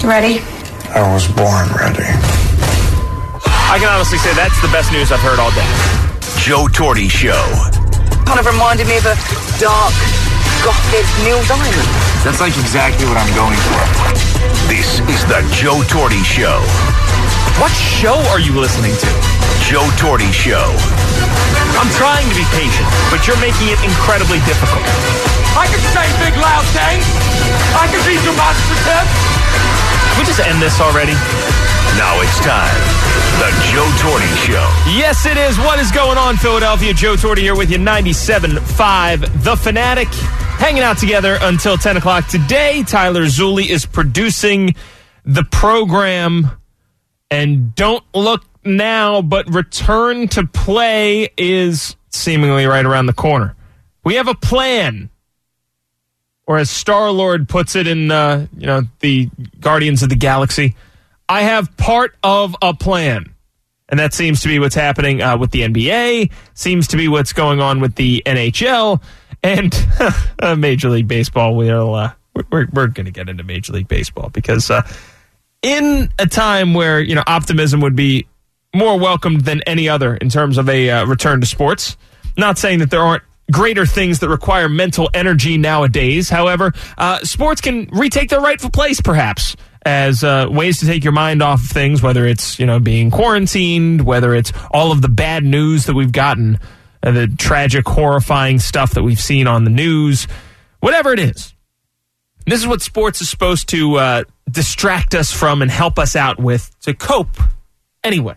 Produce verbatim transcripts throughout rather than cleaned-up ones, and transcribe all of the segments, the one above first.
Ready? I was born ready. I can honestly say that's the best news I've heard all day. Joe Torre Show. Kind of reminded me of a dark, gothic Neil Diamond. That's like exactly what I'm going for. This is the Joe Torre Show. What show are you listening to? Joe Torre Show. I'm trying to be patient, but you're making it incredibly difficult. I can say big loud things. I can be demonstrative. Can we just end this already? Now it's time. The Joe Torre Show. Yes, it is. What is going on, Philadelphia? Joe Torre here with you, ninety-seven point five The Fanatic. Hanging out together until ten o'clock today. Tyler Zulli is producing the program. And don't look now, but return to play is seemingly right around the corner. We have a plan. Or as Star-Lord puts it in, uh, you know, the Guardians of the Galaxy, I have part of a plan. And that seems to be what's happening uh, with the N B A, seems to be what's going on with the N H L, and uh, Major League Baseball. We'll, uh, we're we're going to get into Major League Baseball because uh, in a time where, you know, optimism would be more welcomed than any other in terms of a uh, return to sports, not saying that there aren't greater things that require mental energy nowadays. However, uh, sports can retake their rightful place, perhaps, as uh, ways to take your mind off of things, whether it's, you know, being quarantined, whether it's all of the bad news that we've gotten, uh, the tragic, horrifying stuff that we've seen on the news, whatever it is. This is what sports is supposed to uh, distract us from and help us out with to cope anyway.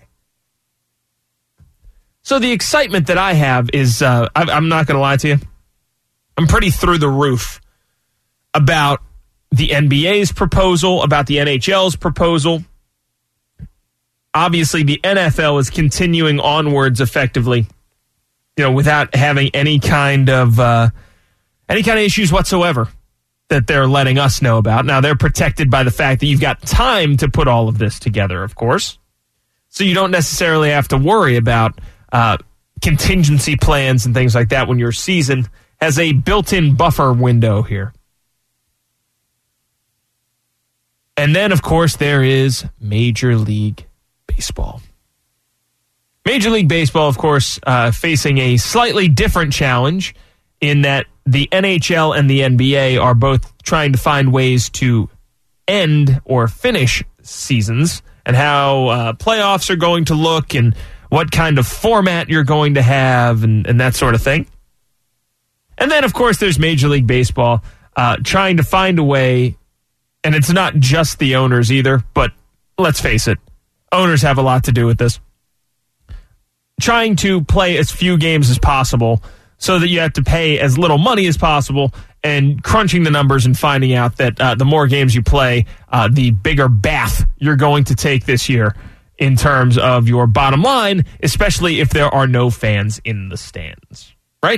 So the excitement that I have is, uh, I, I'm not going to lie to you, I'm pretty through the roof about the N B A's proposal, about the N H L's proposal. Obviously, the N F L is continuing onwards effectively, you know, without having any kind of uh, any kind of issues whatsoever that they're letting us know about. Now, they're protected by the fact that you've got time to put all of this together, of course. So you don't necessarily have to worry about uh, contingency plans and things like that when your season has a built-in buffer window here. And then, of course, there is Major League Baseball. Major League Baseball, of course, uh, facing a slightly different challenge in that the N H L and the N B A are both trying to find ways to end or finish seasons and how uh, playoffs are going to look and what kind of format you're going to have and, and that sort of thing. And then, of course, there's Major League Baseball uh, trying to find a way. And it's not just the owners either, but let's face it, owners have a lot to do with this. Trying to play as few games as possible so that you have to pay as little money as possible and crunching the numbers and finding out that uh, the more games you play, uh, the bigger bath you're going to take this year in terms of your bottom line, especially if there are no fans in the stands, right?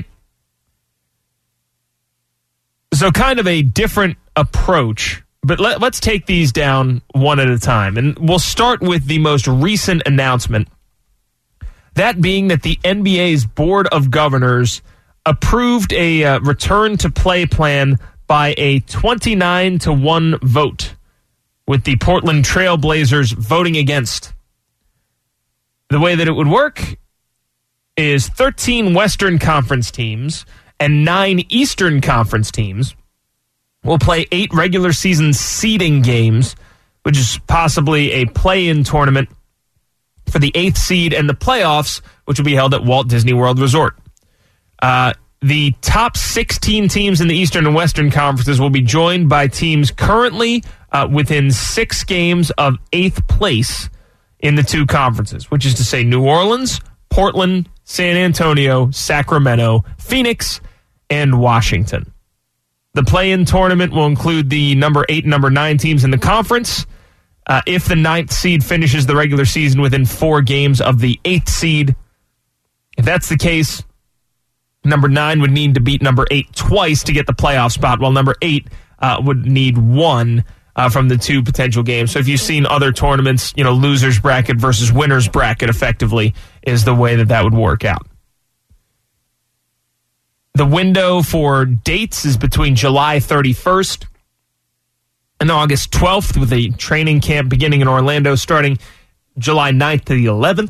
So kind of a different approach. But let, let's take these down one at a time. And we'll start with the most recent announcement. That being that the N B A's Board of Governors approved a uh, return-to-play plan by a twenty-nine to one vote, with the Portland Trail Blazers voting against. The way that it would work is thirteen Western Conference teams and nine Eastern Conference teams will play eight regular season seeding games, which is possibly a play-in tournament for the eighth seed and the playoffs, which will be held at Walt Disney World Resort. Uh, the top sixteen teams in the Eastern and Western Conferences will be joined by teams currently uh, within six games of eighth place in the two conferences, which is to say New Orleans, Portland, San Antonio, Sacramento, Phoenix, and Washington. The play-in tournament will include the number eight and number nine teams in the conference. Uh, if the ninth seed finishes the regular season within four games of the eighth seed, if that's the case, number nine would need to beat number eight twice to get the playoff spot, while number eight uh, would need one uh, from the two potential games. So if you've seen other tournaments, you know, losers bracket versus winners bracket effectively is the way that that would work out. The window for dates is between July thirty-first and August twelfth with a training camp beginning in Orlando starting July ninth to the eleventh.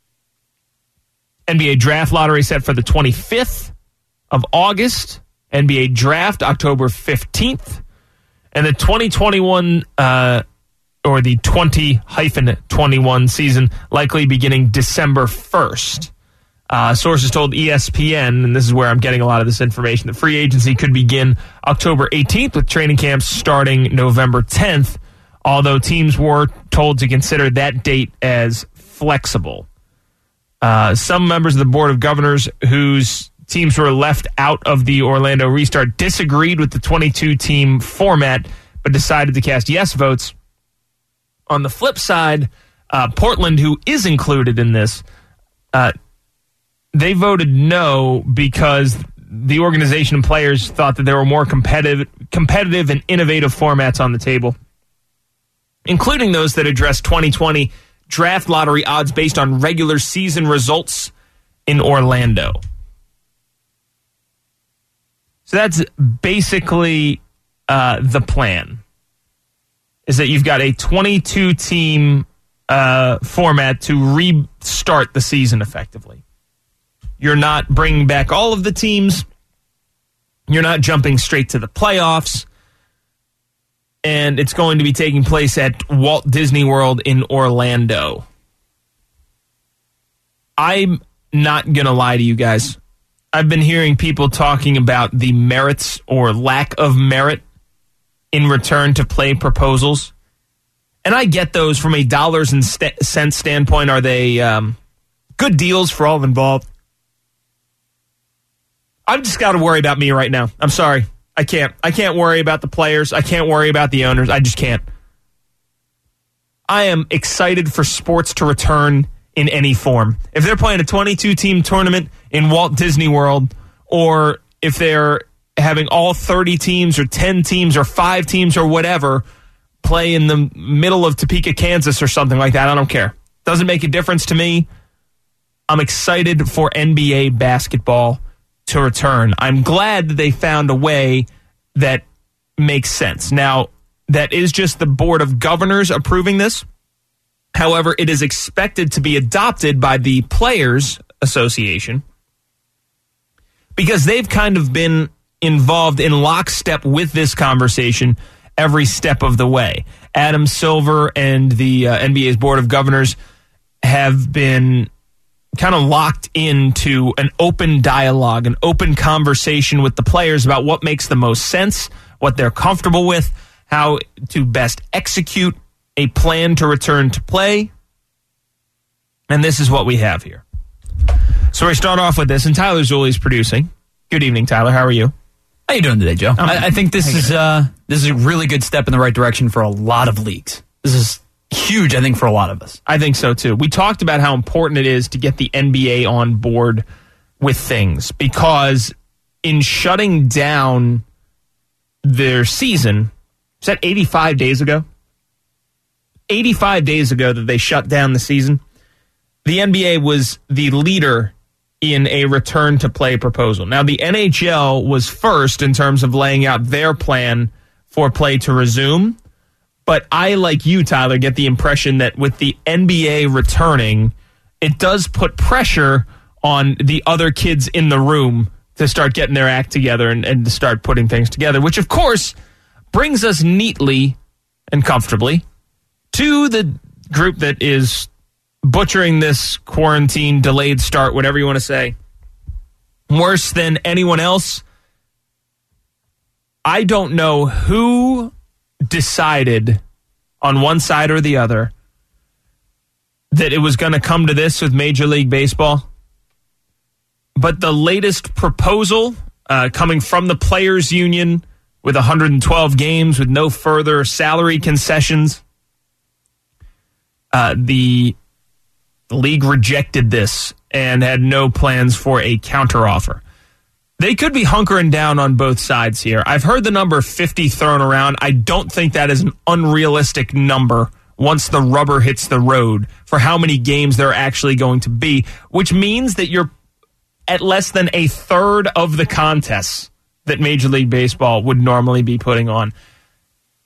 N B A draft lottery set for the twenty-fifth of August. N B A draft October fifteenth. And the twenty twenty-one uh, or the twenty twenty-one season likely beginning December first. Uh, sources told E S P N, and this is where I'm getting a lot of this information, that free agency could begin October eighteenth with training camps starting November tenth, although teams were told to consider that date as flexible. Uh, some members of the Board of Governors whose teams were left out of the Orlando restart disagreed with the twenty-two team format, but decided to cast yes votes. On the flip side, uh, Portland, who is included in this, uh, they voted no because the organization and players thought that there were more competitive, competitive and innovative formats on the table, including those that address twenty twenty draft lottery odds based on regular season results in Orlando. So that's basically uh, the plan, is that you've got a twenty-two team uh, format to restart the season effectively. You're not bringing back all of the teams. You're not jumping straight to the playoffs. And it's going to be taking place at Walt Disney World in Orlando. I'm not going to lie to you guys. I've been hearing people talking about the merits or lack of merit in return to play proposals. And I get those from a dollars and st- cents standpoint. Are they um, good deals for all involved? I've just got to worry about me right now. I'm sorry. I can't. I can't worry about the players. I can't worry about the owners. I just can't. I am excited for sports to return in any form. If they're playing a twenty-two team tournament in Walt Disney World, or if they're having all thirty teams or ten teams or five teams or whatever play in the middle of Topeka, Kansas or something like that, I don't care. Doesn't make a difference to me. I'm excited for N B A basketball to return. I'm glad that they found a way that makes sense. Now, that is just the Board of Governors approving this. However, it is expected to be adopted by the Players Association because they've kind of been involved in lockstep with this conversation every step of the way. Adam Silver and the uh, N B A's Board of Governors have been kind of locked into an open dialogue, an open conversation with the players about what makes the most sense, what they're comfortable with, how to best execute a plan to return to play. And this is what we have here. So we start off with this, and Tyler Zulli is producing. Good evening, Tyler. How are you? How you doing today, Joe? Um, I, I think this is uh, this is a really good step in the right direction for a lot of leagues. This is huge, I think, for a lot of us. I think so, too. We talked about how important it is to get the N B A on board with things because in shutting down their season, was that eighty-five days ago? eighty-five days ago that they shut down the season. The N B A was the leader in a return to play proposal. Now, the N H L was first in terms of laying out their plan for play to resume. But I, like you, Tyler, get the impression that with the N B A returning, it does put pressure on the other kids in the room to start getting their act together and, and to start putting things together, which, of course, brings us neatly and comfortably to the group that is butchering this quarantine, delayed start, whatever you want to say, worse than anyone else. I don't know who decided on one side or the other that it was going to come to this with Major League Baseball. But the latest proposal uh, coming from the Players Union with one hundred twelve games with no further salary concessions, uh, the, the league rejected this and had no plans for a counteroffer. They could be hunkering down on both sides here. I've heard the number fifty thrown around. I don't think that is an unrealistic number once the rubber hits the road for how many games there are actually going to be, which means that you're at less than a third of the contests that Major League Baseball would normally be putting on.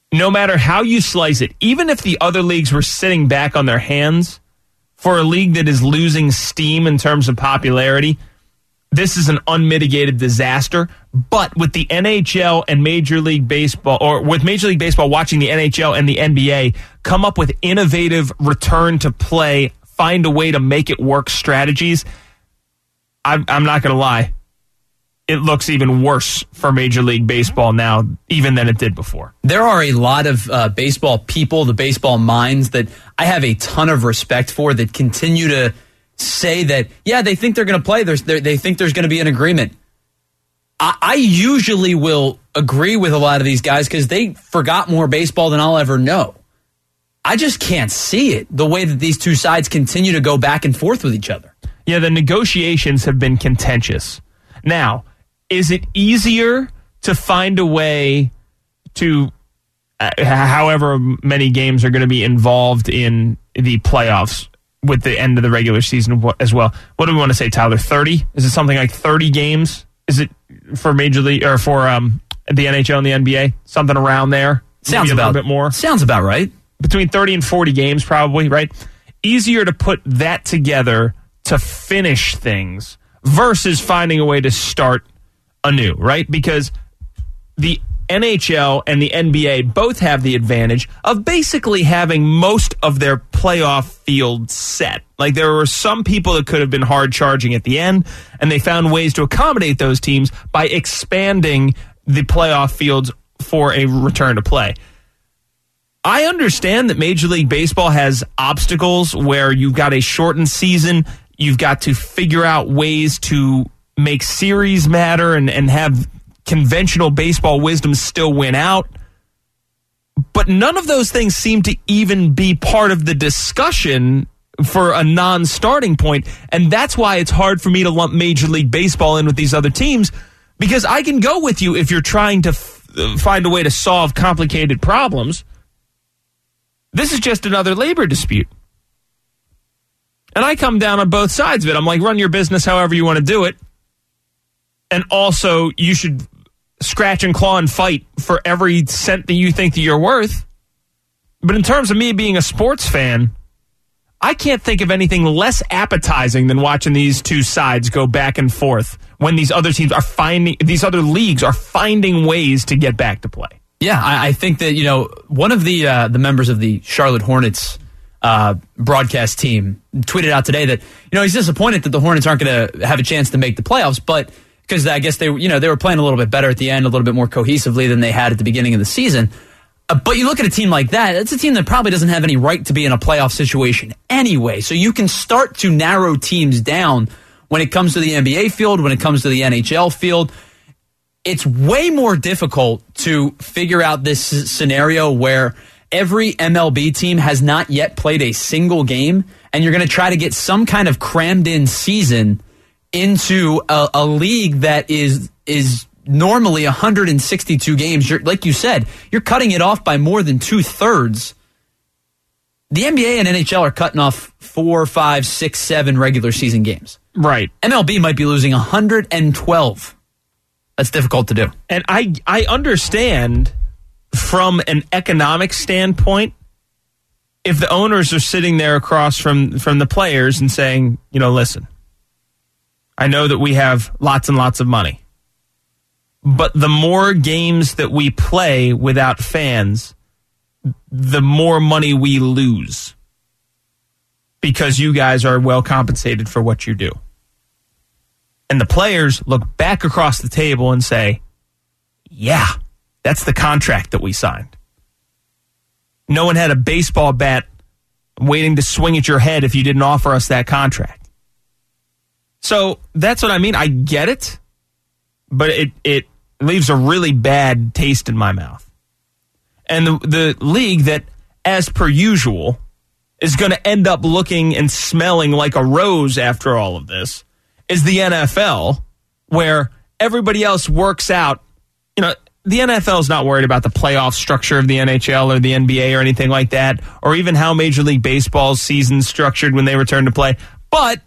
no matter how you slice it, even if the other leagues were sitting back on their hands, for a league that is losing steam in terms of popularity, this is an unmitigated disaster. But with the N H L and Major League Baseball, or with Major League Baseball watching the N H L and the N B A come up with innovative return to play, find a way to make it work strategies, I'm, I'm not going to lie. It looks even worse for Major League Baseball now, even than it did before. There are a lot of uh, baseball people, the baseball minds that I have a ton of respect for that continue to say that, yeah, they think they're going to play. There's, they think there's going to be an agreement. I, I usually will agree with a lot of these guys because they forgot more baseball than I'll ever know. I just can't see it, the way that these two sides continue to go back and forth with each other. Yeah, the negotiations have been contentious. Now, is it easier to find a way to, uh, however many games are going to be involved in the playoffs with the end of the regular season as well? What do we want to say, Tyler? thirty? Is it something like thirty games? Is it for Major League or for um, the N H L and the N B A? Something around there? Sounds Maybe a about little bit more. Sounds about right. Between thirty and forty games, probably, right? Easier to put that together to finish things versus finding a way to start anew, right? Because the N H L and the N B A both have the advantage of basically having most of their playoff field set. Like, there were some people that could have been hard charging at the end, and they found ways to accommodate those teams by expanding the playoff fields for a return to play. I understand that Major League Baseball has obstacles where you've got a shortened season, you've got to figure out ways to make series matter and, and have conventional baseball wisdom still win out. But none of those things seem to even be part of the discussion for a non-starting point. And that's why it's hard for me to lump Major League Baseball in with these other teams, because I can go with you if you're trying to f- find a way to solve complicated problems. This is just another labor dispute. And I come down on both sides of it. I'm like, run your business however you want to do it. And also, you should scratch and claw and fight for every cent that you think that you're worth. But in terms of me being a sports fan, I can't think of anything less appetizing than watching these two sides go back and forth when these other teams are finding, these other leagues are finding ways to get back to play. Yeah, I, I think that, you know, one of the uh, the members of the Charlotte Hornets uh, broadcast team tweeted out today that, you know, he's disappointed that the Hornets aren't going to have a chance to make the playoffs, but because I guess they, you know, they were playing a little bit better at the end, a little bit more cohesively than they had at the beginning of the season. Uh, but you look at a team like that, it's a team that probably doesn't have any right to be in a playoff situation anyway. So you can start to narrow teams down when it comes to the N B A field, when it comes to the N H L field. It's way more difficult to figure out this scenario where every M L B team has not yet played a single game, and you're going to try to get some kind of crammed-in season into a, a league that is is normally one hundred sixty-two games. You're, like you said, you're cutting it off by more than two-thirds. The N B A and N H L are cutting off four, five, six, seven regular season games. Right. M L B might be losing one hundred twelve. That's difficult to do. And I I understand from an economic standpoint, if the owners are sitting there across from, from the players and saying, you know, listen, I know that we have lots and lots of money, but the more games that we play without fans, the more money we lose because you guys are well compensated for what you do. And the players look back across the table and say, yeah, that's the contract that we signed. No one had a baseball bat waiting to swing at your head if you didn't offer us that contract. So that's what I mean. I get it, but it, it leaves a really bad taste in my mouth. And the, the league that, as per usual, is going to end up looking and smelling like a rose after all of this is the N F L, where everybody else works out. You know, the N F L is not worried about the playoff structure of the N H L or the N B A or anything like that, or even how Major League Baseball's season's structured when they return to play. But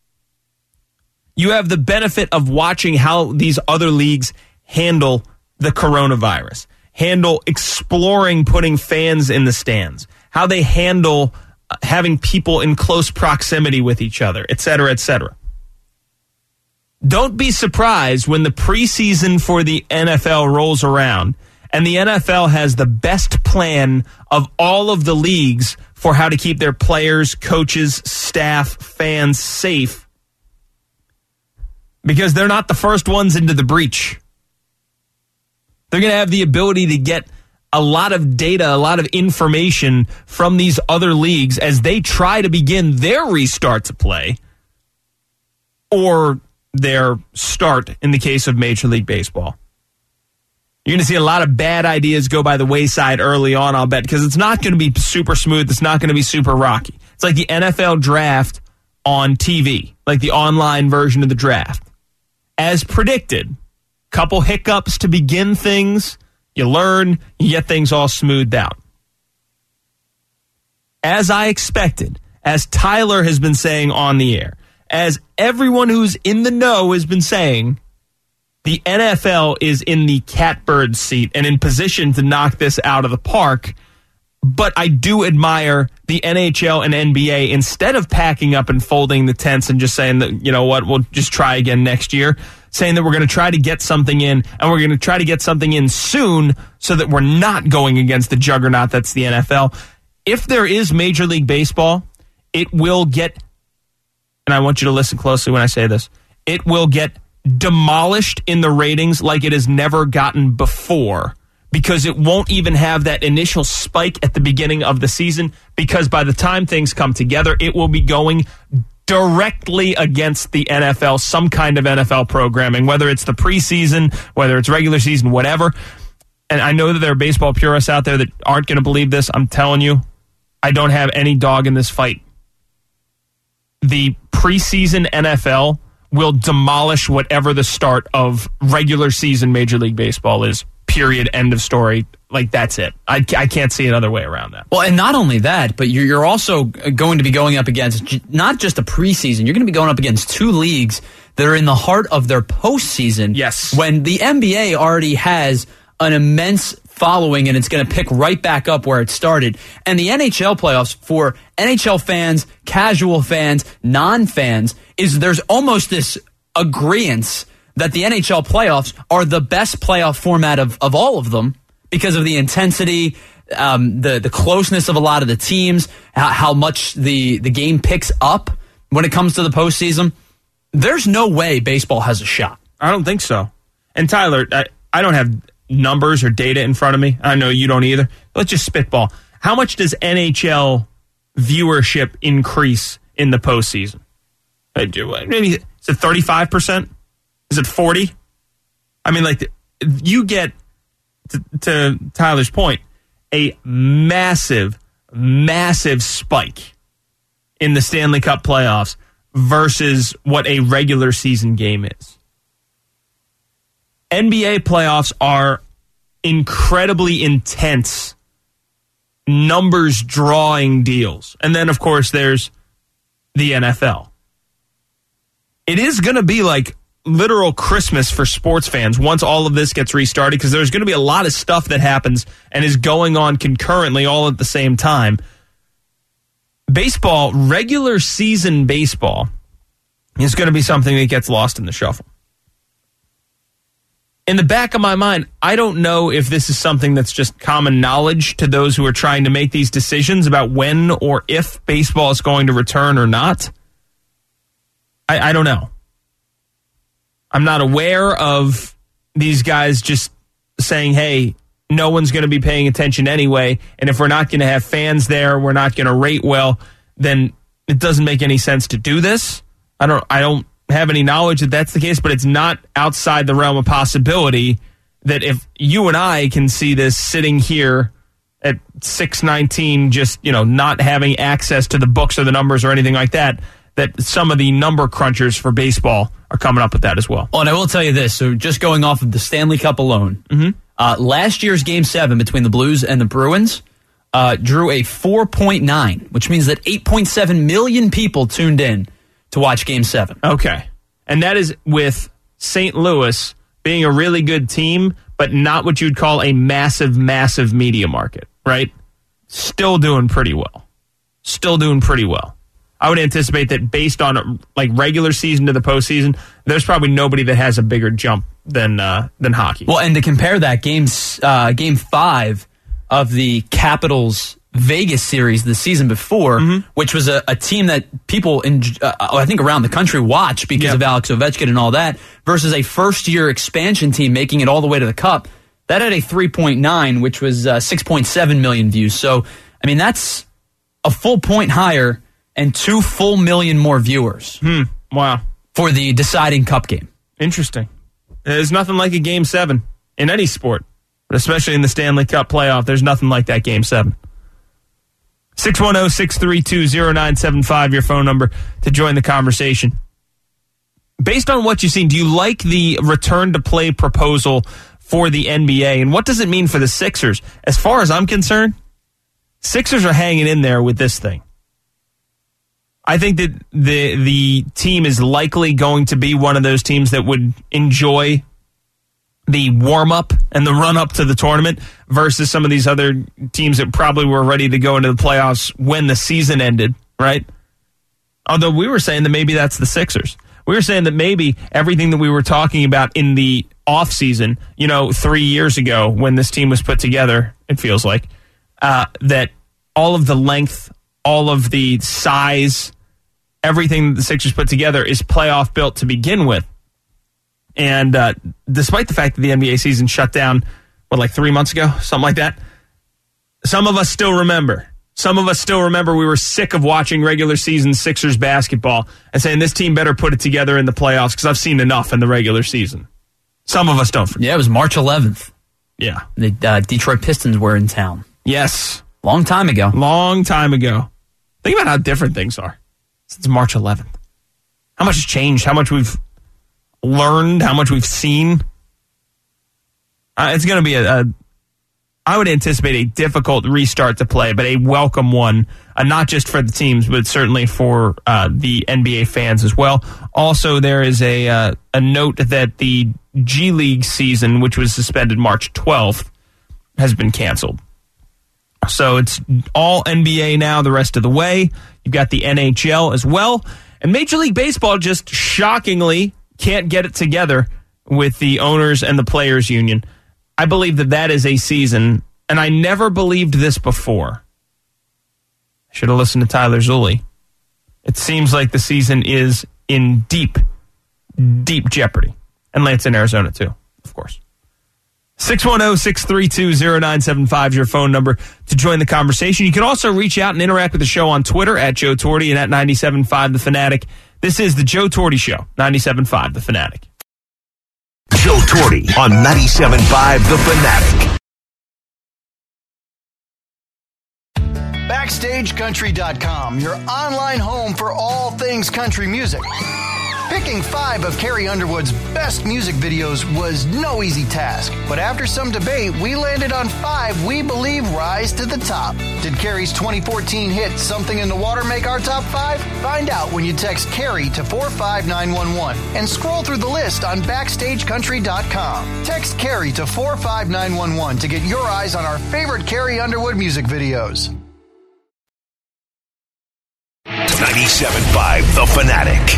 you have the benefit of watching how these other leagues handle the coronavirus. handle exploring putting fans in the stands, how they handle having people in close proximity with each other, et cetera, et cetera. Don't be surprised when the preseason for the N F L rolls around and the N F L has the best plan of all of the leagues for how to keep their players, coaches, staff, fans safe, because they're not the first ones into the breach. They're going to have the ability to get a lot of data, a lot of information from these other leagues as they try to begin their restart to play, or their start in the case of Major League Baseball. You're going to see a lot of bad ideas go by the wayside early on, I'll bet, because it's not going to be super smooth. It's not going to be super rocky. It's like the N F L draft on T V, like the online version of the draft. As predicted, couple hiccups to begin things. You learn, you get things all smoothed out. As I expected, as Tyler has been saying on the air, as everyone who's in the know has been saying, the N F L is in the catbird seat and in position to knock this out of the park. But I do admire the N H L and N B A, instead of packing up and folding the tents and just saying that, you know what, we'll just try again next year, saying that we're going to try to get something in, and we're going to try to get something in soon so that we're not going against the juggernaut that's the N F L. If there is Major League Baseball, it will get, and I want you to listen closely when I say this, it will get demolished in the ratings like it has never gotten before, because it won't even have that initial spike at the beginning of the season, because by the time things come together, it will be going directly against the N F L, some kind of N F L programming, whether it's the preseason, whether it's regular season, whatever. And I know that there are baseball purists out there that aren't going to believe this. I'm telling you, I don't have any dog in this fight. The preseason N F L will demolish whatever the start of regular season Major League Baseball is. Period. End of story. Like, that's it. I, I can't see another way around that. Well, and not only that, but you're, you're also going to be going up against not just a preseason. You're going to be going up against two leagues that are in the heart of their postseason. Yes. When the N B A already has an immense following and it's going to pick right back up where it started. And the N H L playoffs, for N H L fans, casual fans, non-fans, is there's almost this agreeance that the N H L playoffs are the best playoff format of, of all of them, because of the intensity, um, the the closeness of a lot of the teams, how, how much the, the game picks up when it comes to the postseason. There's no way baseball has a shot. I don't think so. And Tyler, I, I don't have numbers or data in front of me. I know you don't either. Let's just spitball. How much does N H L viewership increase in the postseason? Maybe, is it thirty-five percent? Is it forty? I mean, like, you get, to, to Tyler's point, a massive, massive spike in the Stanley Cup playoffs versus what a regular season game is. N B A playoffs are incredibly intense, numbers drawing deals. And then, of course, there's the N F L. It is going to be like literal Christmas for sports fans once all of this gets restarted, because there's going to be a lot of stuff that happens and is going on concurrently all at the same time. Baseball, regular season baseball, is going to be something that gets lost in the shuffle. In the back of my mind, I don't know if this is something that's just common knowledge to those who are trying to make these decisions about when or if baseball is going to return or not. I, I don't know. I'm not aware of these guys just saying, hey, no one's going to be paying attention anyway, and if we're not going to have fans there, we're not going to rate well, then it doesn't make any sense to do this. I don't I don't have any knowledge that that's the case, but it's not outside the realm of possibility that if you and I can see this sitting here at six nineteen, just, you know, not having access to the books or the numbers or anything like that, that some of the number crunchers for baseball are coming up with that as well. Oh, and I will tell you this. So just going off of the Stanley Cup alone, mm-hmm. uh, last year's Game seven between the Blues and the Bruins uh, drew a four point nine, which means that eight point seven million people tuned in to watch Game seven. Okay. And that is with Saint Louis being a really good team, but not what you'd call a massive, massive media market, right? Still doing pretty well. Still doing pretty well. I would anticipate that based on like regular season to the postseason, there's probably nobody that has a bigger jump than uh, than hockey. Well, and to compare that, games uh, game five of the Capitals Vegas series the season before, mm-hmm. which was a, a team that people in uh, I think around the country watch because yep. of Alex Ovechkin and all that, versus a first year expansion team making it all the way to the Cup. That had a three point nine, which was uh, six point seven million views. So, I mean, that's a full point higher and two full million more viewers. Hmm. Wow. For the deciding Cup game. Interesting. There's nothing like a Game seven in any sport, but especially in the Stanley Cup playoff. There's nothing like that Game seven. six one zero, six three two, zero nine seven five, your phone number to join the conversation. Based on what you've seen, do you like the return-to-play proposal for the N B A, and what does it mean for the Sixers? As far as I'm concerned, Sixers are hanging in there with this thing. I think that the the team is likely going to be one of those teams that would enjoy the warm-up and the run-up to the tournament versus some of these other teams that probably were ready to go into the playoffs when the season ended, right? Although we were saying that maybe that's the Sixers. We were saying that maybe everything that we were talking about in the offseason, you know, three years ago when this team was put together, it feels like, uh, that all of the length, all of the size, everything that the Sixers put together is playoff built to begin with. And uh, despite the fact that the N B A season shut down, what, like three months ago? Something like that? Some of us still remember. Some of us still remember we were sick of watching regular season Sixers basketball and saying this team better put it together in the playoffs because I've seen enough in the regular season. Some of us don't forget. Yeah, it was March eleventh. Yeah. The uh, Detroit Pistons were in town. Yes. Long time ago. Long time ago. Think about how different things are since March eleventh. How much has changed, how much we've learned, how much we've seen. Uh, it's going to be a, a, I would anticipate a difficult restart to play, but a welcome one, uh, not just for the teams, but certainly for uh, the N B A fans as well. Also, there is a uh, a note that the G League season, which was suspended March twelfth, has been canceled. So it's all N B A now the rest of the way. You've got the N H L as well. And Major League Baseball just shockingly can't get it together with the owners and the players union. I believe that that is a season, and I never believed this before. I should have listened to Tyler Zulli. It seems like the season is in deep, deep jeopardy. And Lance in Arizona, too, of course. six one zero, six three two, zero nine seven five is your phone number to join the conversation. You can also reach out and interact with the show on Twitter at Joe Torty and at ninety-seven point five The Fanatic. This is the Joe Torty Show, ninety-seven point five The Fanatic. Joe Torty on ninety-seven point five The Fanatic. Backstage Country dot com, your online home for all things country music. Picking five of Carrie Underwood's best music videos was no easy task, but after some debate, we landed on five we believe rise to the top. Did Carrie's twenty fourteen hit Something in the Water make our top five? Find out when you text Carrie to four five nine one one and scroll through the list on Backstage Country dot com. Text Carrie to four five nine one one to get your eyes on our favorite Carrie Underwood music videos. ninety-seven point five The Fanatic.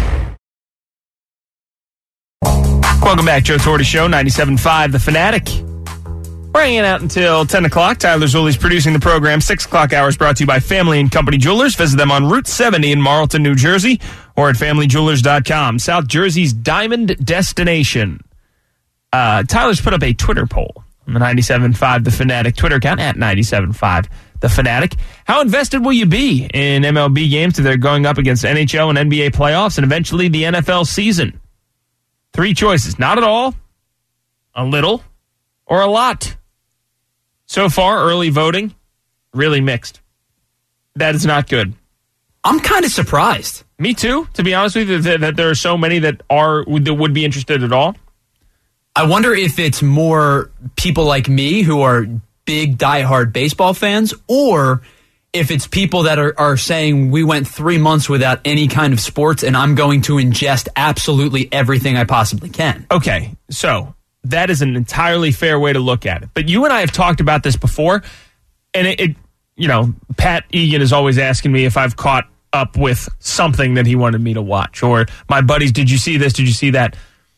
Welcome back, Joe Torty Show, ninety-seven point five The Fanatic. We're hanging out until ten o'clock. Tyler Zulli's producing the program. six o'clock hours brought to you by Family and Company Jewelers. Visit them on Route seventy in Marlton, New Jersey, or at family jewelers dot com. South Jersey's diamond destination. Uh, Tyler's put up a Twitter poll on the ninety-seven point five The Fanatic Twitter account at ninety-seven point five The Fanatic. How invested will you be in M L B games if they're going up against N H L and N B A playoffs and eventually the N F L season? Three choices. Not at all, a little, or a lot. So far, early voting, really mixed. That is not good. I'm kind of surprised. Me too, to be honest with you, that, that there are so many that are that would be interested at all. I wonder if it's more people like me who are big diehard baseball fans, or if it's people that are, are saying we went three months without any kind of sports and I'm going to ingest absolutely everything I possibly can. Okay, so that is an entirely fair way to look at it. But you and I have talked about this before, and it, it you know, Pat Egan is always asking me if I've caught up with something that he wanted me to watch, or my buddies, did you see this? Did you see that?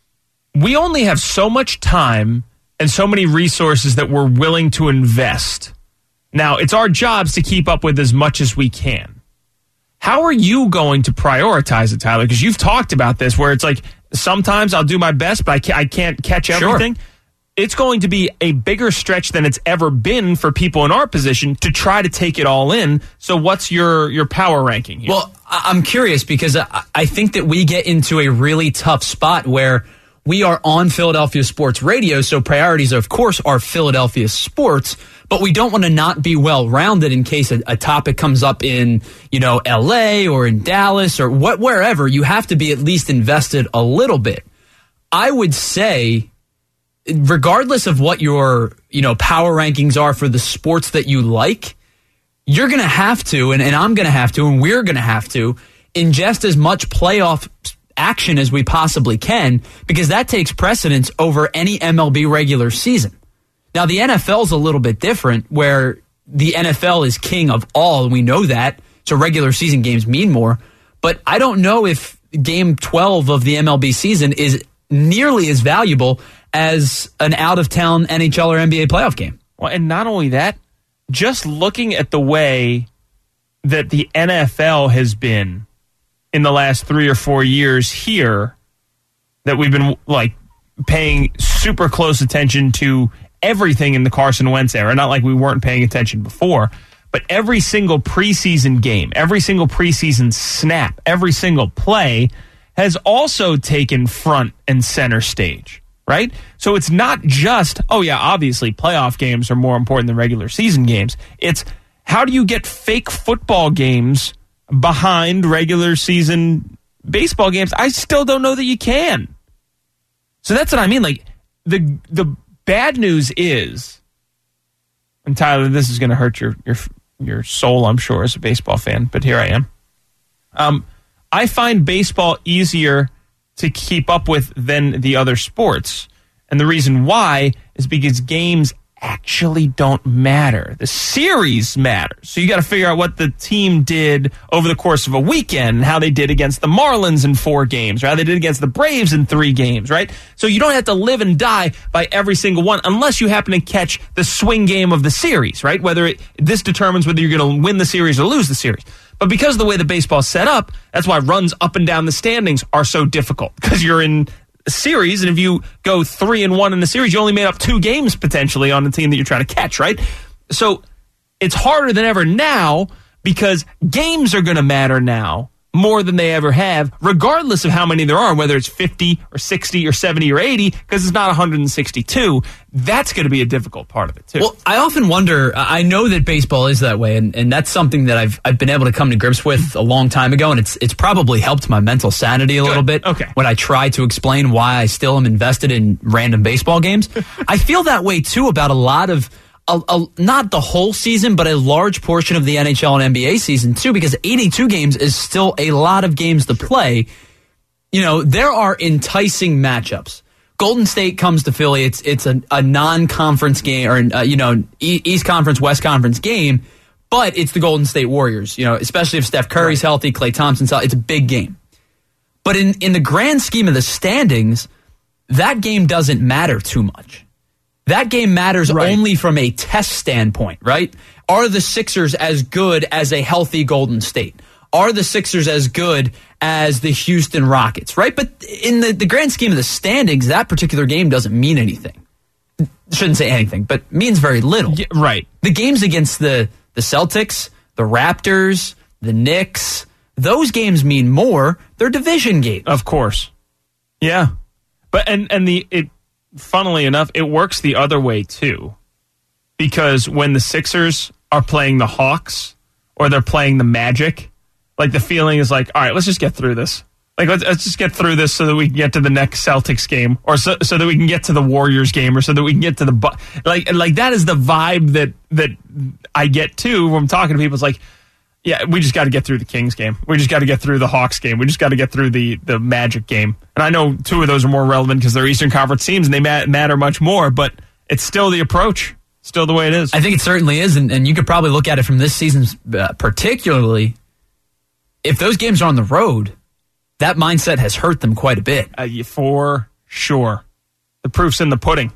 We only have so much time and so many resources that we're willing to invest. Now, it's our jobs to keep up with as much as we can. How are you going to prioritize it, Tyler? Because you've talked about this where it's like, sometimes I'll do my best, but I can't, I can't catch everything. Sure. It's going to be a bigger stretch than it's ever been for people in our position to try to take it all in. So what's your, your power ranking here? Well, I'm curious because I think that we get into a really tough spot where we are on Philadelphia Sports Radio, so priorities, of course, are Philadelphia sports, but we don't want to not be well-rounded in case a, a topic comes up in, you know, L A or in Dallas or what, wherever. You have to be at least invested a little bit. I would say, regardless of what your, you know, power rankings are for the sports that you like, you're going to have to, and, and I'm going to have to, and we're going to have to, ingest as much playoff action as we possibly can, because that takes precedence over any M L B regular season. Now, the N F L is a little bit different, where the N F L is king of all, and we know that, so regular season games mean more, but I don't know if game twelve of the M L B season is nearly as valuable as an out-of-town N H L or N B A playoff game. Well, and not only that, just looking at the way that the N F L has been in the last three or four years here, that we've been like paying super close attention to everything in the Carson Wentz era. Not like we weren't paying attention before, but every single preseason game, every single preseason snap, every single play has also taken front and center stage, right? So it's not just, oh yeah, obviously playoff games are more important than regular season games. It's how do you get fake football games behind regular season baseball games? I still don't know that you can. So that's what I mean. Like, the the bad news is, and Tyler, this is going to hurt your your your soul, I'm sure, as a baseball fan, but here I am. Um, I find baseball easier to keep up with than the other sports, and the reason why is because games actually don't matter. The series matters. So you got to figure out what the team did over the course of a weekend, how they did against the Marlins in four games, or how they did against the Braves in three games, right? So you don't have to live and die by every single one unless you happen to catch the swing game of the series, right? Whether it, this determines whether you're going to win the series or lose the series. But because of the way the baseball is set up, that's why runs up and down the standings are so difficult, because you're in series, and if you go three and one in the series, you only made up two games potentially on the team that you're trying to catch, right? So it's harder than ever now because games are going to matter now more than they ever have, regardless of how many there are, whether it's fifty or sixty or seventy or eighty, because it's not one hundred sixty-two. That's going to be a difficult part of it, too. Well, I often wonder, I know that baseball is that way, and, and that's something that I've I've been able to come to grips with a long time ago, and it's it's probably helped my mental sanity a Good. little bit okay. when I try to explain why I still am invested in random baseball games. I feel that way, too, about a lot of A, a, not the whole season, but a large portion of the N H L and N B A season, too, because eighty-two games is still a lot of games to play. You know, there are enticing matchups. Golden State comes to Philly. It's it's a, a non-conference game, or, uh, you know, East Conference, West Conference game, but it's the Golden State Warriors, you know, especially if Steph Curry's right. healthy, Klay Thompson's healthy. It's a big game. But in, in the grand scheme of the standings, that game doesn't matter too much. That game matters right. only from a test standpoint, right? Are the Sixers as good as a healthy Golden State? Are the Sixers as good as the Houston Rockets, right? But in the, the grand scheme of the standings, that particular game doesn't mean anything. Shouldn't say anything, but means very little. Yeah, right. The games against the, the Celtics, the Raptors, the Knicks, those games mean more. They're division games. Of course. Yeah. But and, and the it funnily enough, it works the other way too. Because when the Sixers are playing the Hawks or they're playing the Magic, like the feeling is like, all right, let's just get through this. Like, let's, let's just get through this so that we can get to the next Celtics game, or so, so that we can get to the Warriors game, or so that we can get to the... Like, like that is the vibe that, that I get too when I'm talking to people. It's like, Yeah, we just got to get through the Kings game. We just got to get through the Hawks game. We just got to get through the, the Magic game. And I know two of those are more relevant because they're Eastern Conference teams and they ma- matter much more, but it's still the approach. Still the way it is. I think it certainly is, and, and you could probably look at it from this season uh, particularly. If those games are on the road, that mindset has hurt them quite a bit. Uh, for sure. The proof's in the pudding.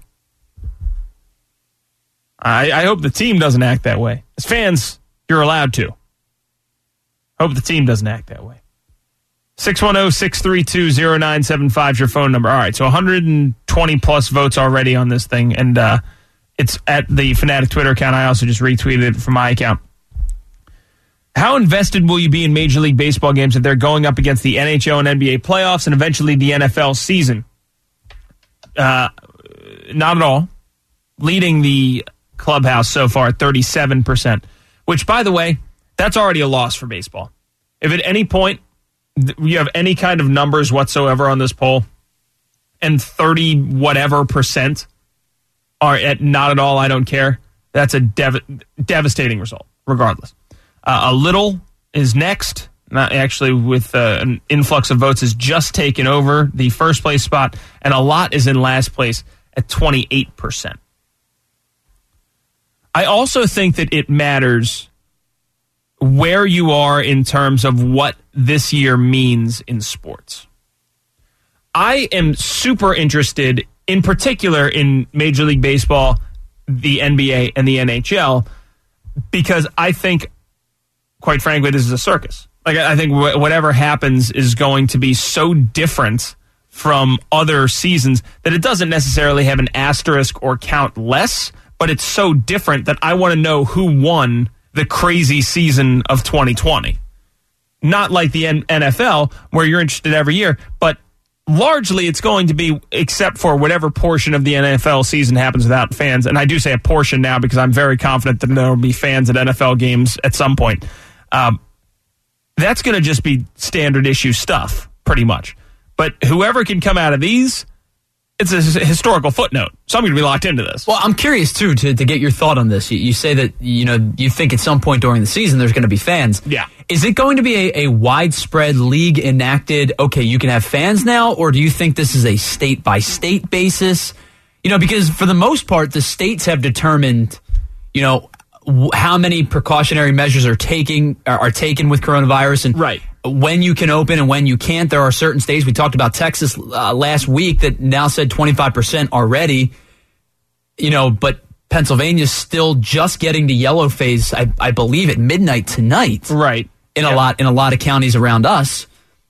I, I hope the team doesn't act that way. As fans, you're allowed to. Hope the team doesn't act that way. six one zero, six three two, zero nine seven five is your phone number. All right, so one hundred twenty plus votes already on this thing, and uh, it's at the Fanatic Twitter account. I also just retweeted it from my account. How invested will you be in Major League Baseball games if they're going up against the N H L and N B A playoffs and eventually the N F L season? Uh, not at all. Leading the clubhouse so far at thirty-seven percent, which, by the way, that's already a loss for baseball. If at any point you have any kind of numbers whatsoever on this poll and thirty whatever percent are at not at all, I don't care, that's a dev- devastating result, regardless. Uh, a little is next, not actually with uh, an influx of votes, has just taken over the first place spot, and a lot is in last place at twenty-eight percent. I also think that it matters where you are in terms of what this year means in sports. I am super interested, in particular, in Major League Baseball, the N B A, and the N H L, because I think, quite frankly, this is a circus. Like, I think wh- whatever happens is going to be so different from other seasons that it doesn't necessarily have an asterisk or count less, but it's so different that I want to know who won the crazy season of twenty twenty. Not like the N- NFL, where you're interested every year, but largely it's going to be, except for whatever portion of the N F L season happens without fans, and I do say a portion now because I'm very confident that there will be fans at N F L games at some point. Um, that's going to just be standard issue stuff, pretty much. But whoever can come out of these, it's a historical footnote. So I'm going to be locked into this. Well, I'm curious, too, to, to get your thought on this. You, you say that, you know, you think at some point during the season there's going to be fans. Yeah. Is it going to be a, a widespread league enacted, okay, you can have fans now, or do you think this is a state-by-state basis? You know, because for the most part, the states have determined, you know, how many precautionary measures are taking are, are taken with coronavirus, and right. when you can open and when you can't. There are certain states, we talked about Texas uh, last week, that now said twenty-five percent already, you know, but Pennsylvania's still just getting to yellow phase, I, I believe, at midnight tonight. Right. In yeah. a lot in a lot of counties around us.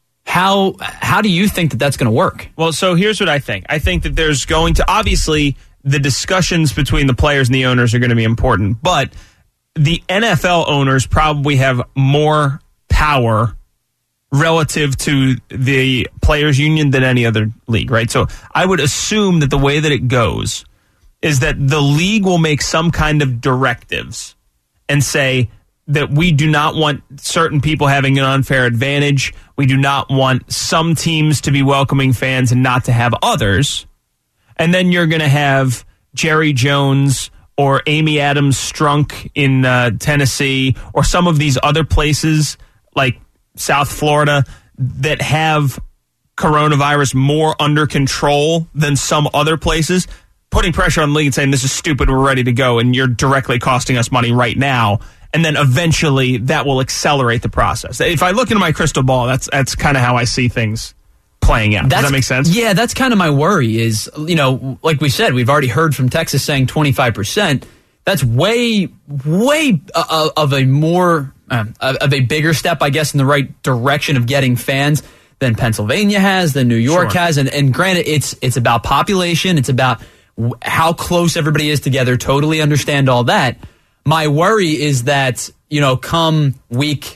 How how do you think that that's going to work? Well, so here's what I think. I think that there's going to, obviously, the discussions between the players and the owners are going to be important, but the N F L owners probably have more power relative to the players union than any other league, right? So I would assume that the way that it goes is that the league will make some kind of directives and say that we do not want certain people having an unfair advantage. We do not want some teams to be welcoming fans and not to have others. And then you're going to have Jerry Jones or Amy Adams Strunk in uh, Tennessee or some of these other places like South Florida that have coronavirus more under control than some other places, putting pressure on the league and saying, this is stupid, we're ready to go, and you're directly costing us money right now. And then eventually that will accelerate the process. If I look into my crystal ball, that's that's kind of how I see things playing out. That's, Does that make sense? Yeah, that's kind of my worry is, you know, like we said, we've already heard from Texas saying twenty-five percent. That's way, way uh, of a more, uh, of a bigger step, I guess, in the right direction of getting fans than Pennsylvania has, than New York Sure. has. And, and granted, it's it's about population. It's about w- how close everybody is together. Totally understand all that. My worry is that, you know, come week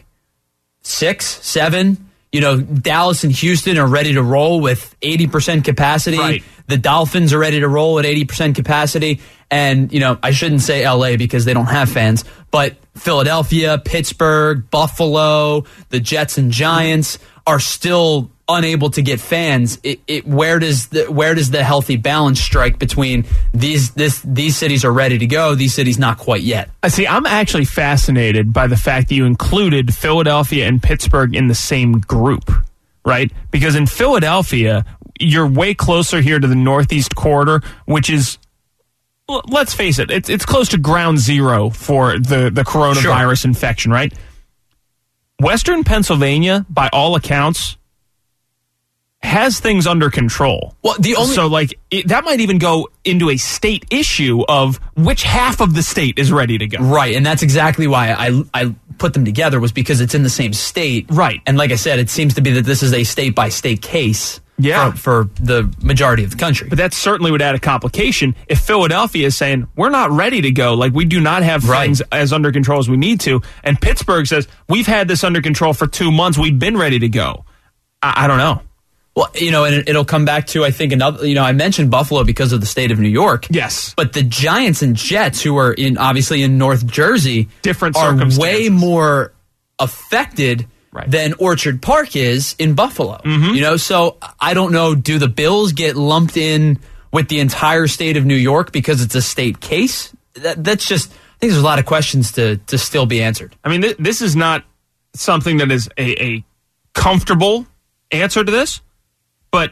six, seven, you know, Dallas and Houston are ready to roll with eighty percent capacity. Right. The Dolphins are ready to roll at eighty percent capacity. And, you know, I shouldn't say L A because they don't have fans, but Philadelphia, Pittsburgh, Buffalo, the Jets and Giants are still unable to get fans, it, it where does the where does the healthy balance strike between these this these cities are ready to go, these cities not quite yet? I see. I'm actually fascinated by the fact that you included Philadelphia and Pittsburgh in the same group, right? Because in Philadelphia, you're way closer here to the Northeast corridor, which is, let's face it, it's it's close to ground zero for the the coronavirus sure. infection, right? Western Pennsylvania, by all accounts, has things under control. Well, the only so like it, that might even go into a state issue of which half of the state is ready to go. Right, and that's exactly why I I put them together, was because it's in the same state. Right, and like I said, it seems to be that this is a state by state case. Yeah. For, for the majority of the country. But that certainly would add a complication if Philadelphia is saying, we're not ready to go. Like, we do not have right. things as under control as we need to. And Pittsburgh says, we've had this under control for two months. We've been ready to go. I, I don't know. Well, you know, and it, it'll come back to, I think, another, you know, I mentioned Buffalo because of the state of New York. Yes. But the Giants and Jets, who are in obviously in North Jersey, different are circumstances. way more affected Right. than Orchard Park is in Buffalo. Mm-hmm. You know, so I don't know, do the Bills get lumped in with the entire state of New York because it's a state case? That, that's just, I think there's a lot of questions to, to still be answered. I mean, th- this is not something that is a, a comfortable answer to this, but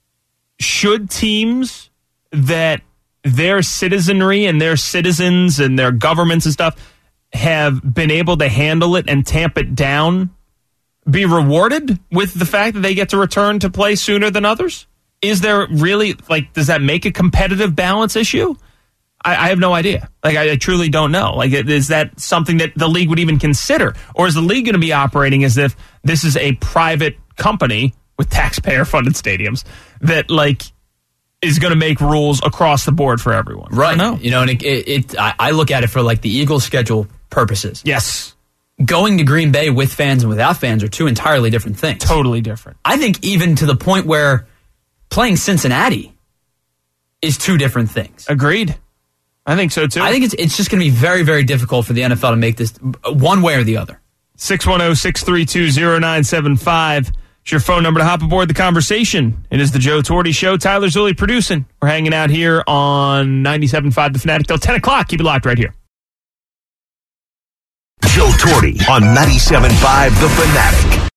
should teams that their citizenry and their citizens and their governments and stuff have been able to handle it and tamp it down be rewarded with the fact that they get to return to play sooner than others? Is there really, like, does that make a competitive balance issue? I, I have no idea. Like, I, I truly don't know. Like, is that something that the league would even consider? Or is the league going to be operating as if this is a private company with taxpayer-funded stadiums that, like, is going to make rules across the board for everyone? Right. I don't know. You know, and it, it, it I, I look at it for, like, the Eagles schedule purposes. Yes. Going to Green Bay with fans and without fans are two entirely different things. Totally different. I think even to the point where playing Cincinnati is two different things. Agreed. I think so, too. I think it's it's just going to be very, very difficult for the N F L to make this one way or the other. six one zero, six three two, zero nine seven five. It's your phone number to hop aboard the conversation. It is the Joe Torty Show. Tyler Zulli producing. We're hanging out here on ninety-seven point five The Fanatic till ten o'clock. Keep it locked right here. Joe Torty on ninety-seven point five The Fanatic.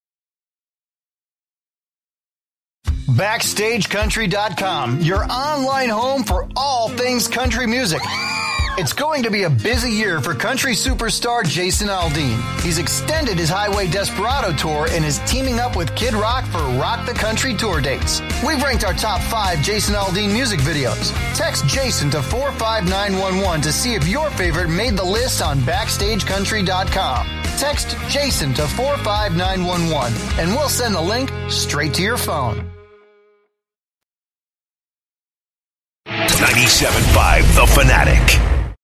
Backstage Country dot com, your online home for all things country music. It's going to be a busy year for country superstar Jason Aldean. He's extended his Highway Desperado tour and is teaming up with Kid Rock for Rock the Country tour dates. We've ranked our top five Jason Aldean music videos. Text Jason to four five nine one one to see if your favorite made the list on Backstage Country dot com. Text Jason to four five nine one one and we'll send the link straight to your phone. ninety-seven point five The Fanatic.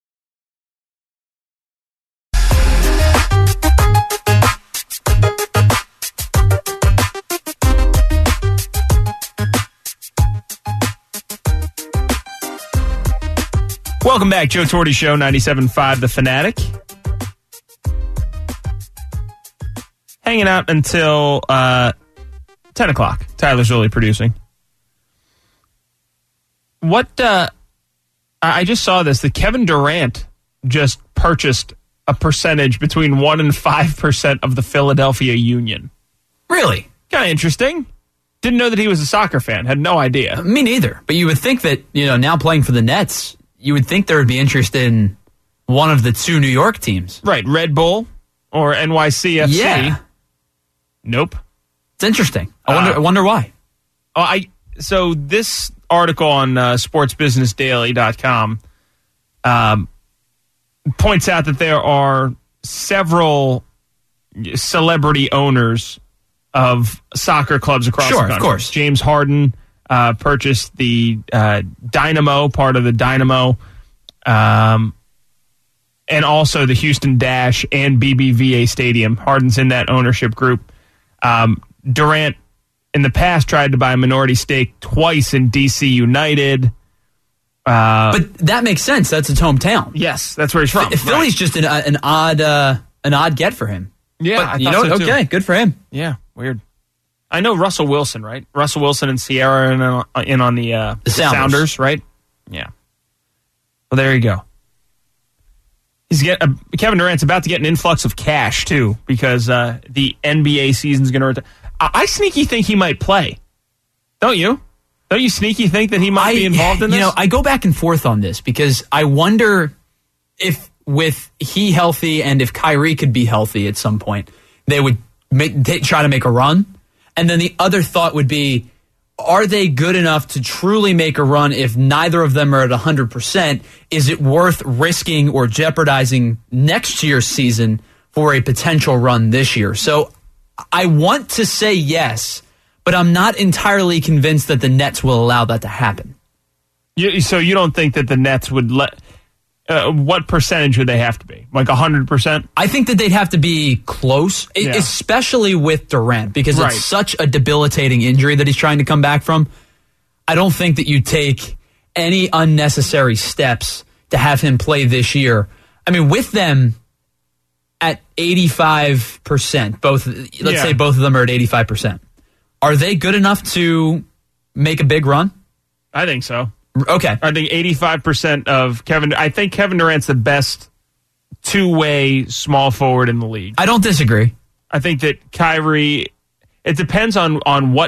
Welcome back, Joe Torty Show, ninety-seven point five The Fanatic. Hanging out until uh, ten o'clock. Tyler Zulli producing. What, uh, I just saw this, that Kevin Durant just purchased a percentage between one and five percent of the Philadelphia Union. Really? Kind of interesting. Didn't know that he was a soccer fan. Had no idea. Me neither. But you would think that, you know, now playing for the Nets, you would think there would be interest in one of the two New York teams. Right, Red Bull or N Y C F C. Yeah. Nope. It's interesting. I wonder, Uh, I wonder why. Oh, I so this article on uh, sports business daily dot com um, points out that there are several celebrity owners of soccer clubs across Sure, the country. of course. James Harden uh, purchased the uh, Dynamo, part of the Dynamo, um, and also the Houston Dash and B B V A Stadium. Harden's in that ownership group. Um, Durant, in the past, tried to buy a minority stake twice in D C United. Uh, But that makes sense. That's his hometown. yes, that's where he's from. F- Philly's Right. just an, uh, an odd uh, an odd get for him. Yeah, But I you thought know, so, too. okay, good for him. Yeah, weird. I know Russell Wilson, right? Russell Wilson and Sierra are in on, in on the, uh, the Sounders. Sounders, right? Yeah. Well, there you go. He's get uh, Kevin Durant's about to get an influx of cash too, because uh, the N B A season's going to return. I-, I sneaky think he might play. Don't you? Don't you sneaky think that he might I, be involved in this? You know, I go back and forth on this because I wonder if with he healthy and if Kyrie could be healthy at some point, they would make, they try to make a run. And then the other thought would be, are they good enough to truly make a run if neither of them are at one hundred percent? Is it worth risking or jeopardizing next year's season for a potential run this year? So I want to say yes, but I'm not entirely convinced that the Nets will allow that to happen. You, so you don't think that the Nets would let... Uh, what percentage would they have to be? Like one hundred percent? I think that they'd have to be close, Yeah. especially with Durant, because Right. it's such a debilitating injury that he's trying to come back from. I don't think that you take any unnecessary steps to have him play this year. I mean, with them at eighty-five percent, both, let's Yeah. say both of them are at eighty-five percent. Are they good enough to make a big run? I think so. Okay. I think eighty-five percent of Kevin... I think Kevin Durant's the best two-way small forward in the league. I don't disagree. I think that Kyrie... It depends on, on what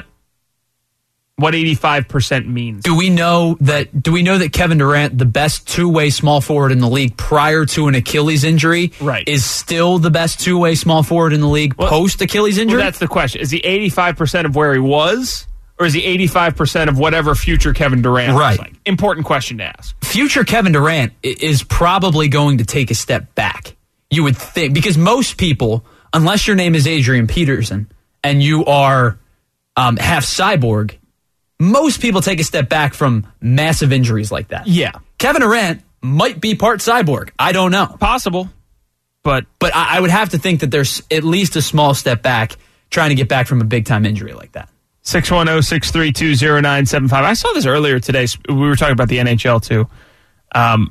what eighty-five percent means. Do we know that do we know that Kevin Durant, the best two-way small forward in the league prior to an Achilles injury, Right. is still the best two-way small forward in the league Well, post Achilles injury? Well, that's the question. Is he eighty-five percent of where he was, or is he eighty-five percent of whatever future Kevin Durant Right. looks like? Important question to ask. Future Kevin Durant i- is probably going to take a step back. You would think, because most people, unless your name is Adrian Peterson and you are um, half cyborg, most people take a step back from massive injuries like that. Yeah. Kevin Durant might be part cyborg. I don't know. Possible, but But I, I would have to think that there's at least a small step back trying to get back from a big-time injury like that. six one zero, six three two, zero nine seven five. I saw this earlier today. We were talking about the N H L, too. Um,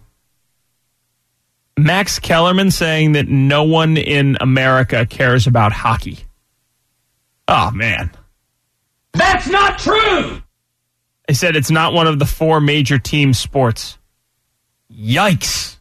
Max Kellerman saying that no one in America cares about hockey. Oh, man. That's not true! They said it's not one of the four major team sports. Yikes.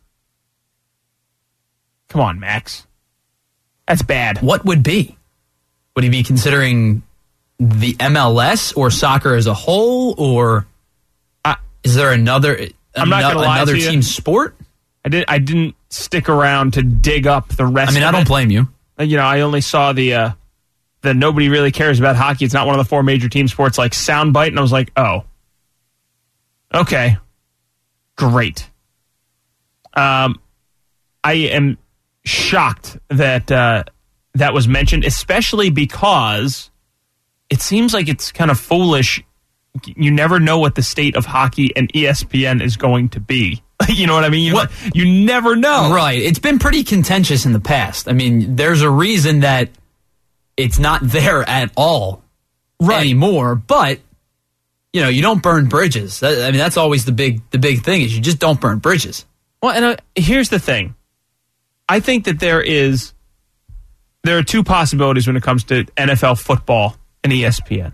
Come on, Max. That's bad. What would be? Would he be considering the M L S or soccer as a whole, or I, is there another I'm not ano- gonna lie another to you. team sport? I did. I didn't stick around to dig up the rest. I mean, of I don't it. blame you. You know, I only saw the uh, the nobody really cares about hockey. It's not one of the four major team sports, like soundbite, and I was like, oh, okay, great. Um, I am shocked that uh, that was mentioned, especially because it seems like it's kind of foolish. You never know what the state of hockey and E S P N is going to be. You know what I mean? You, What? you never know. Right. It's been pretty contentious in the past. I mean, there's a reason that it's not there at all Right. anymore, but you know, you don't burn bridges. That, I mean, that's always the big the big thing is you just don't burn bridges. Well, and uh, here's the thing. I think that there is there are two possibilities when it comes to N F L football and E S P N.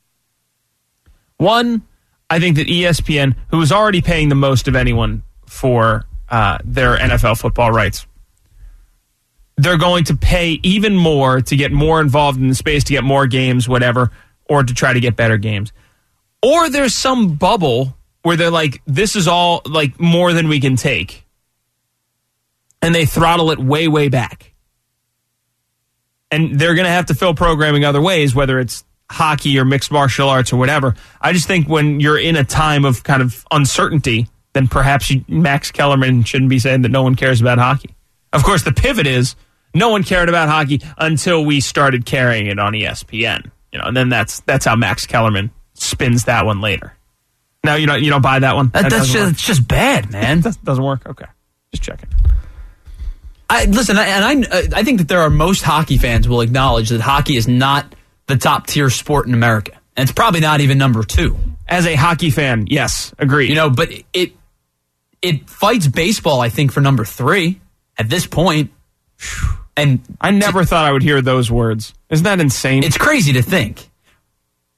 One, I think that E S P N, who is already paying the most of anyone for uh, their N F L football rights, they're going to pay even more to get more involved in the space, to get more games, whatever, or to try to get better games. Or there's some bubble where they're like, this is all like more than we can take. And they throttle it way, way back. And they're going to have to fill programming other ways, whether it's hockey or mixed martial arts or whatever. I just think when you're in a time of kind of uncertainty, then perhaps you, Max Kellerman shouldn't be saying that no one cares about hockey. Of course, the pivot is no one cared about hockey until we started carrying it on E S P N. You know, and then that's that's how Max Kellerman spins that one later. No, you don't you don't buy that one? That, That that's doesn't just work? it's just bad, man. That doesn't work? Okay. Just checking. I listen, I, and I I think that there are most hockey fans will acknowledge that hockey is not the top tier sport in America, and it's probably not even number two. As a hockey fan, yes, agreed. You know, but it it fights baseball, I think, for number three at this point. And I never thought I would hear those words. Isn't that insane? it's crazy to think.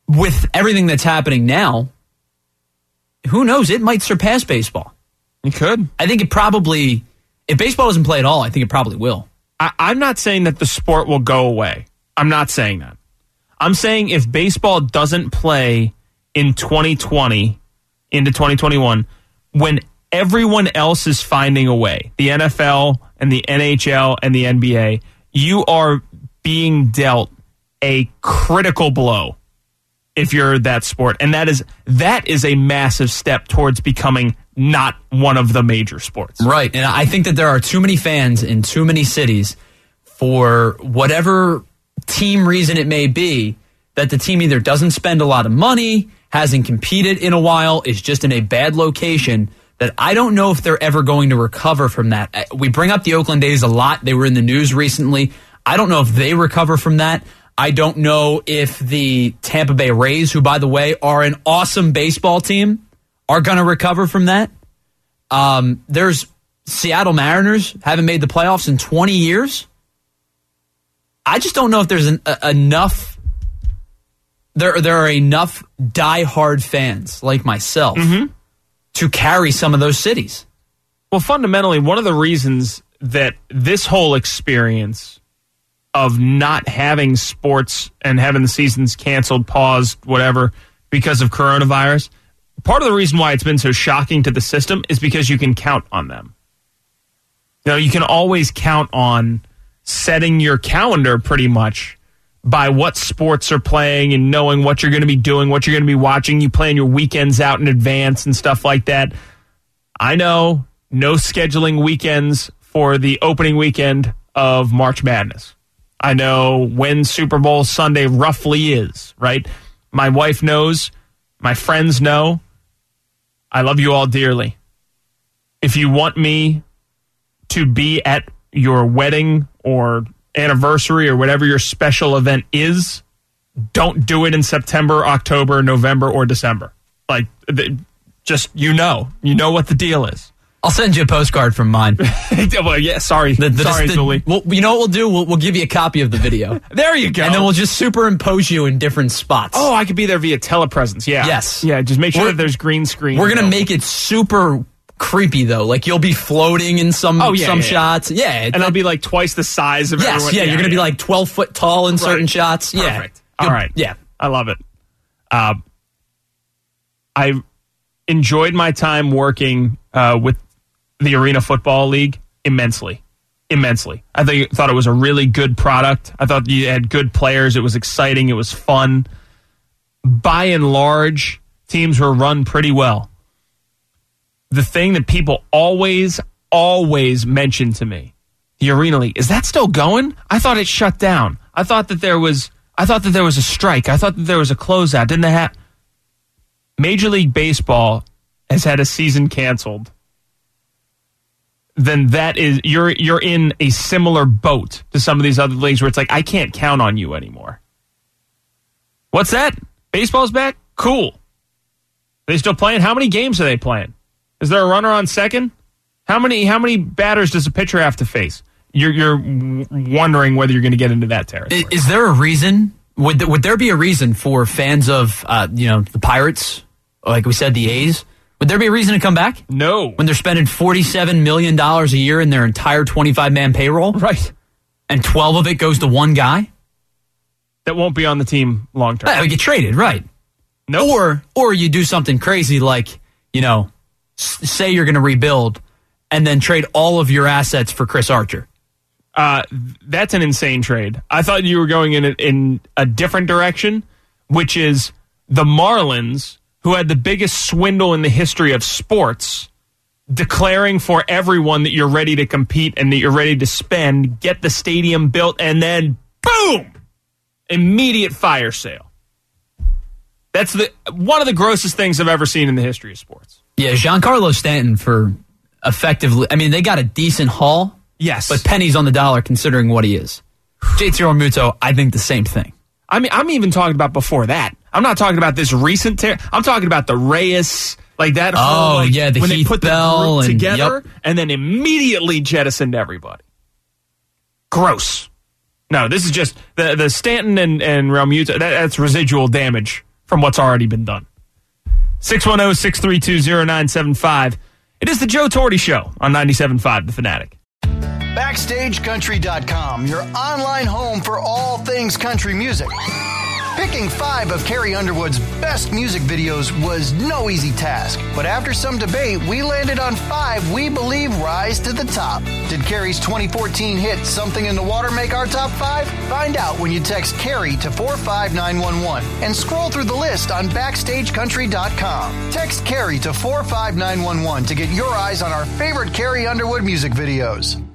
with everything that's happening now, who knows? It might surpass baseball. It could. I think it probably, if baseball doesn't play at all, I think it probably will. I, I'm not saying that the sport will go away. I'm not saying that. I'm saying if baseball doesn't play in twenty twenty into twenty twenty-one, when everyone else is finding a way, the N F L and the N H L and the N B A, you are being dealt a critical blow if you're that sport. And that is that is a massive step towards becoming not one of the major sports. Right. And I think that there are too many fans in too many cities for whatever team reason it may be, that the team either doesn't spend a lot of money, hasn't competed in a while, is just in a bad location, that I don't know if they're ever going to recover from that. We bring up the Oakland A's a lot. They were in the news recently. I don't know if they recover from that. I don't know if the Tampa Bay Rays, who, by the way, are an awesome baseball team, are going to recover from that. Um, there's Seattle Mariners, haven't made the playoffs in twenty years. I just don't know if there's an, a, enough. There, there are enough diehard fans like myself mm-hmm. to carry some of those cities. Well, fundamentally, one of the reasons that this whole experience of not having sports and having the seasons canceled, paused, whatever, because of coronavirus, part of the reason why it's been so shocking to the system is because you can count on them. You know, you can always count on setting your calendar pretty much by what sports are playing and knowing what you're going to be doing, what you're going to be watching. You plan your weekends out in advance and stuff like that. I know no scheduling weekends for the opening weekend of March Madness. I know when Super Bowl Sunday roughly is, right? My wife knows. My friends know. I love you all dearly. If you want me to be at your wedding or anniversary or whatever your special event is, don't do it in September, October, November, or December. Like, just, you know. You know what the deal is. I'll send you a postcard from mine. Well, yeah, sorry. The, the, sorry, the, Julie. We'll, you know what we'll do? We'll, we'll give you a copy of the video. There you go. And then we'll just superimpose you in different spots. Oh, I could be there via telepresence. Yeah. Yes. Yeah, just make sure we're, that there's green screen. We're going to make it super creepy, though. Like, you'll be floating in some, oh, yeah, some yeah, shots. Yeah. And I'll be like twice the size of yes, everyone. Yeah, yeah, you're going to yeah. be like twelve foot tall in right. certain shots. Perfect. Yeah. All right. Yeah. I love it. Uh, I enjoyed my time working uh, with the Arena Football League immensely. Immensely. I think, thought it was a really good product. I thought you had good players. It was exciting. It was fun. By and large, teams were run pretty well. The thing that people always, always mention to me, the Arena League, is that still going? I thought it shut down. I thought that there was I thought that there was a strike. I thought that there was a closeout. Didn't they have Major League Baseball has had a season canceled? Then that is you're you're in a similar boat to some of these other leagues where it's like, I can't count on you anymore. What's that? Baseball's back? Cool. Are they still playing? How many games are they playing? Is there a runner on second? How many how many batters does a pitcher have to face? You're you're wondering whether you're going to get into that territory. Is there a reason? Would would there be a reason for fans of uh, you know the Pirates, like we said, the A's? Would there be a reason to come back? No. When they're spending forty-seven million dollars a year in their entire twenty-five man payroll? Right. And twelve of it goes to one guy? That won't be on the team long term. Uh, get traded, right. Nope. Or, or you do something crazy like, you know, s- say you're going to rebuild and then trade all of your assets for Chris Archer. Uh, that's an insane trade. I thought you were going in a, in a different direction, which is the Marlins, who had the biggest swindle in the history of sports, declaring for everyone that you're ready to compete and that you're ready to spend, get the stadium built, and then boom, immediate fire sale. That's the one of the grossest things I've ever seen in the history of sports. Yeah, Giancarlo Stanton for effectively, I mean, they got a decent haul. Yes. But pennies on the dollar considering what he is. J T Realmuto, I think the same thing. I mean, I'm even talking about before that. I'm not talking about this recent tear. I'm talking about the Reyes, like that. Oh, whole, like, yeah, the when Heath they put Bell the group and, together yep. and then immediately jettisoned everybody. Gross. No, this is just the the Stanton and and Realmuto. That, that's residual damage from what's already been done. six one zero, six three two, zero nine seven five. It is the Joe Torte Show on ninety-seven point five The Fanatic. Backstage Country dot com, your online home for all things country music. Picking five of Carrie Underwood's best music videos was no easy task, but after some debate, we landed on five we believe rise to the top. Did Carrie's twenty fourteen hit Something in the Water make our top five? Find out when you text Carrie to four five nine one one and scroll through the list on Backstage Country dot com. Text Carrie to four five nine one one to get your eyes on our favorite Carrie Underwood music videos.